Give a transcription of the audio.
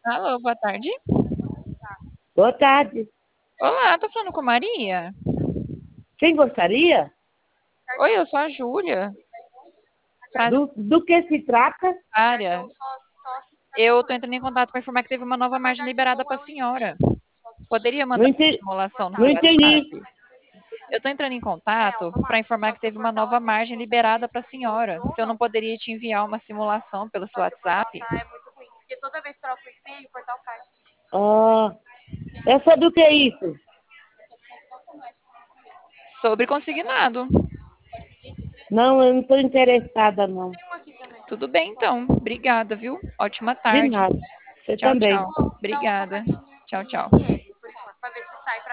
Alô, boa tarde. Boa tarde. Olá, tô falando com Maria. Quem gostaria? Oi, eu sou a Júlia. Prazer, Do que se trata? área. Eu tô entrando em contato para informar que teve uma nova margem liberada para a senhora. Poderia Não mandar uma entendi. simulação no Não seu WhatsApp? entendi. Eu tô entrando em contato para informar que teve uma nova margem liberada para a senhora. Se eu não poderia te enviar uma simulação pelo seu WhatsApp Ah, essa do que é isso? sobre consignado. Não, eu não estou interessada, não. Tudo bem, então. Obrigada, viu? Ótima De tarde. nada. Você Tchau, também. tchau. Obrigada. Tchau, tchau.